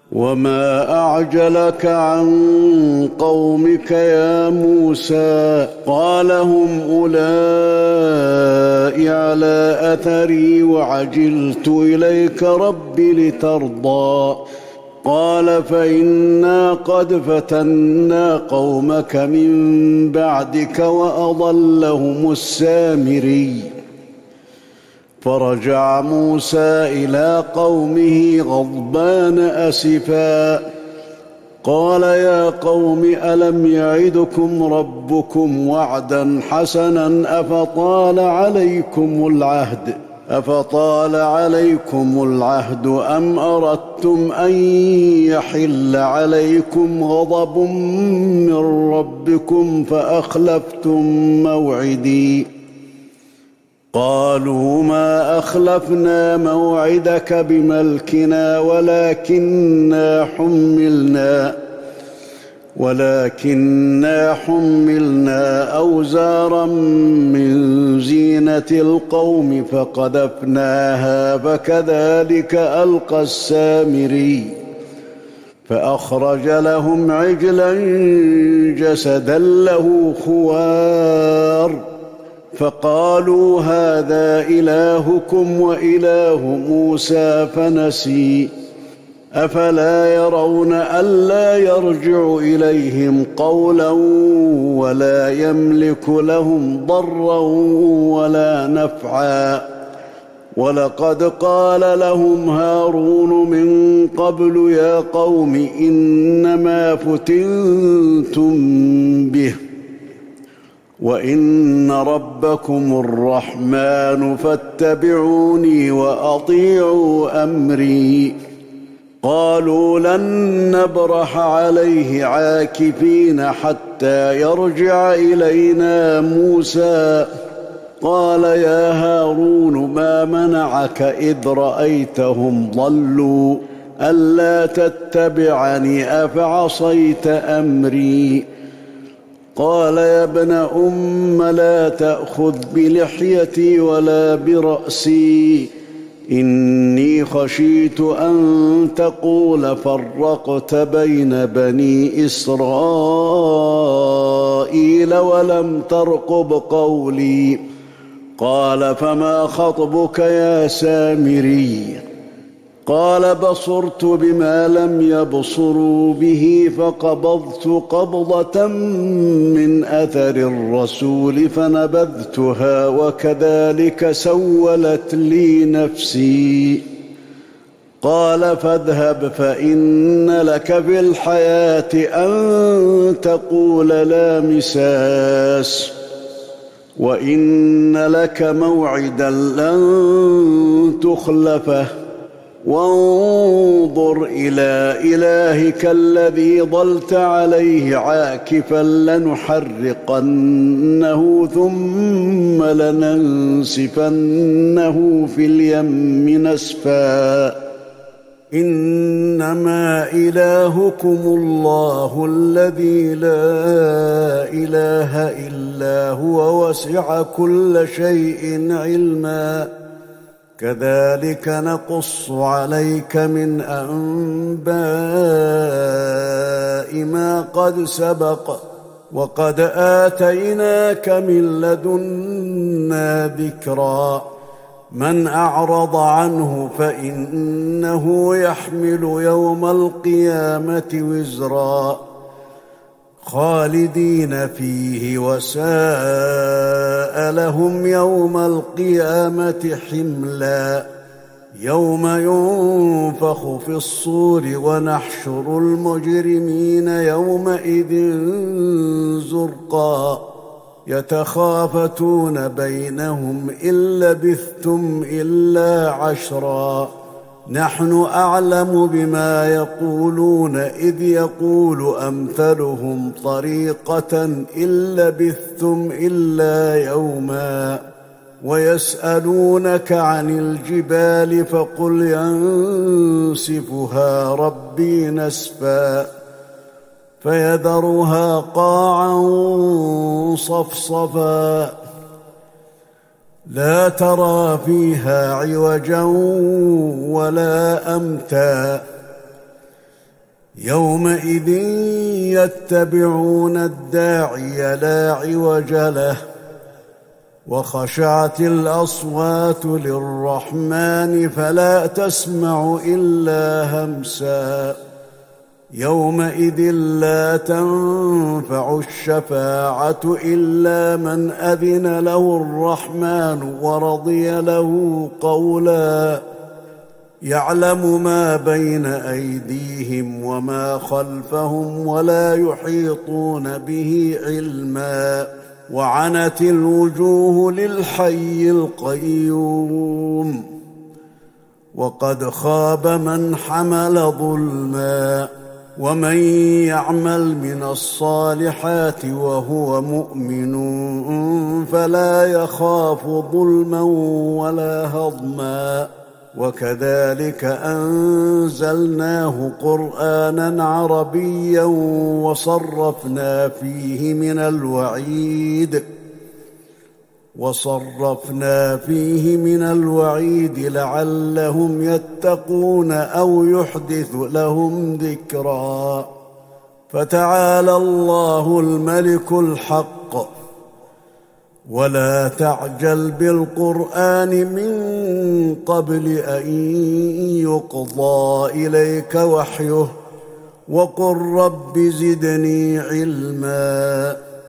وما أعجلك عن قومك يا موسى؟ قال هم أولئك على أثري وعجلت إليك رب لترضى. قال فإنا قد فتنا قومك من بعدك وأضلهم السامري. فرجع موسى إلى قومه غضبان أسفا قال يا قوم ألم يعدكم ربكم وعدا حسنا أفطال عليكم العهد أم أردتم أن يحل عليكم غضب من ربكم فأخلفتم موعدي؟ قالوا ما أخلفنا موعدك بملكنا ولكننا حملنا أوزارا من زينة القوم فقذفناها فكذلك ألقى السامري. فأخرج لهم عجلا جسدا له خوار فقالوا هذا إلهكم وإله موسى فنسي. أفلا يرون ألا يرجع إليهم قولا ولا يملك لهم ضرا ولا نفعا؟ ولقد قال لهم هارون من قبل يا قوم إنما فتنتم به وإن ربكم الرحمن فاتبعوني وأطيعوا أمري. قالوا لن نبرح عليه عاكفين حتى يرجع إلينا موسى. قال يا هارون ما منعك إذ رأيتهم ضلوا ألا تتبعني أفعصيت أمري؟ قال يا ابن أم لا تأخذ بلحيتي ولا برأسي إني خشيت أن تقول فرقت بين بني إسرائيل ولم ترقب قولي. قال فما خطبك يا سامري؟ قال بصرت بما لم يبصروا به فقبضت قبضة من أثر الرسول فنبذتها وكذلك سولت لي نفسي. قال فاذهب فإن لك في الحياة أن تقول لا مساس وإن لك موعدا لن تخلفه وانظر إلى إلهك الذي ظلت عليه عاكفا لنحرقنه ثم لننسفنه في اليم نسفا. إنما إلهكم الله الذي لا إله إلا هو وسع كل شيء علما. كذلك نقص عليك من أنباء ما قد سبق وقد آتيناك من لدنا ذكرا. من أعرض عنه فإنه يحمل يوم القيامة وزرا خالدين فيه وساء لهم يوم القيامة حملا. يوم ينفخ في الصور ونحشر المجرمين يومئذ زرقا يتخافتون بينهم إن لبثتم إلا عشرا. نحن أعلم بما يقولون إذ يقول أمثلهم طريقة إن لبثتم إلا يوما. ويسألونك عن الجبال فقل ينسفها ربي نسفا فيذرها قاعا صفصفا لا ترى فيها عوجا ولا أمتا. يومئذ يتبعون الداعي لا عوج له وخشعت الأصوات للرحمن فلا تسمع إلا همسا يومئذ لا تنفع الشفاعة إلا من أذن له الرحمن ورضي له قولا يعلم ما بين أيديهم وما خلفهم ولا يحيطون به علما وعنت الوجوه للحي القيوم وقد خاب من حمل ظلما ومن يعمل من الصالحات وهو مؤمن فلا يخاف ظلما ولا هضما وكذلك أنزلناه قرآنا عربيا وصرفنا فيه من الوعيد لعلهم يتقون أو يحدث لهم ذكرا فتعالى الله الملك الحق ولا تعجل بالقرآن من قبل أن يقضى إليك وحيه وقل رب زدني علما